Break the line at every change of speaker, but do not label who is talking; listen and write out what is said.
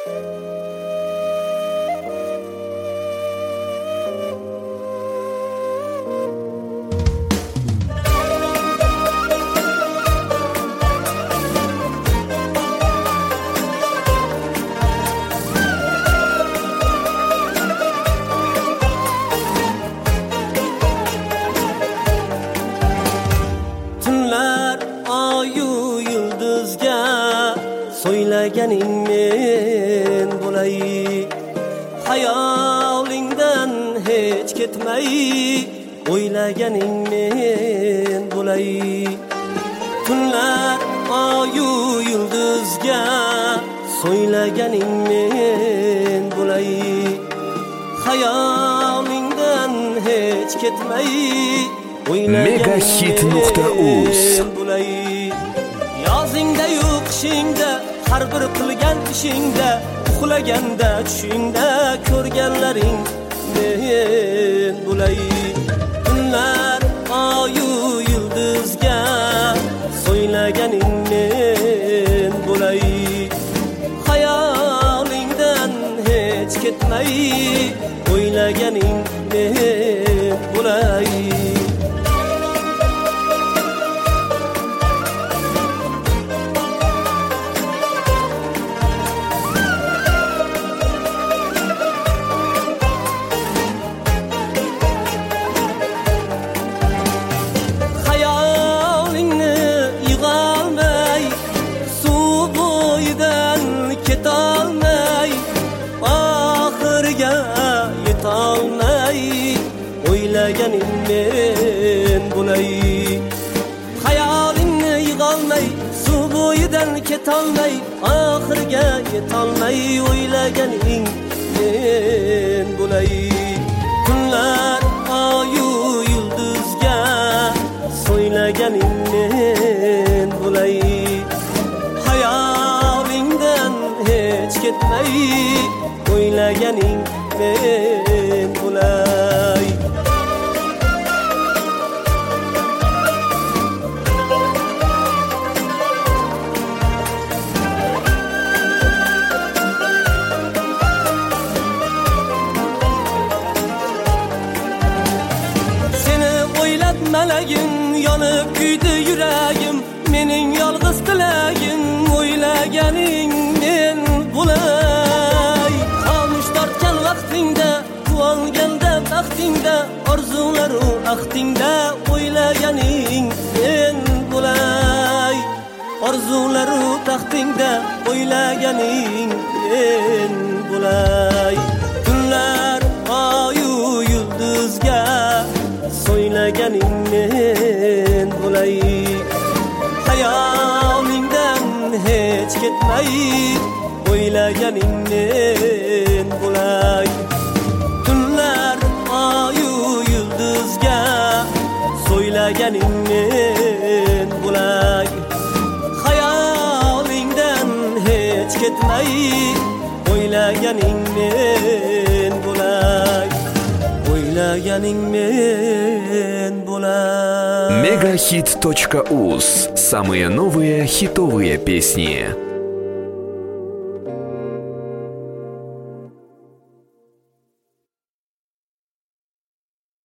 So'ylaganing men bo'lay, hayolingdan hech ketmay, o'ylaganing men bo'lay. Tunlar oyu yulduzga so'ylaganing men bo'lay, hayolingdan hech ketmay,
Megahit.uz
bo'lay. Yozingda yo'q qishingda, har bir qilgan ishingda, uxlaganda tushingda ko'rganlaring men bo'lay. Tunlar oyu yulduzga so'ylaganing men bo'lay, hayolingdan hech ketmay, o'ylaganing men bo'lay. Ketolmay, oxiriga yetolmay, o'ylaganing men bo'lay. Xayolingni yig'olmay, suv bo'yidan ketolmay, oxiriga yetolmay, o'ylaganing men bo'lay. Kunlar oyu yulduzga so'ylaganing men bo'lay, hech ketmay, o'ylaganing men bo'lay. Seni o'ylab malagim, yonib kuydi yuragim, mening yolg'iz tilagim, o'ylaganing men bo'lay. Xomush tortgan vaqtingda, quvonganda baxtingda, orzularu axtingda, o'ylaganing men bo'lay. Orzularu taxtingda, o'ylaganing men bo'lay. Kunlar oyu yulduzga so'ylaganing men bo'lay, hayolingdan hech ketmay, o'ylaganing men bo'lay. Tunlar oyu yulduzga so'ylaganing men bo'lay, hayolingdan hech ketmay, o'ylaganing men bo'lay, o'ylaganing men bo'lay.
Megahit.uz. Самые новые хитовые песни.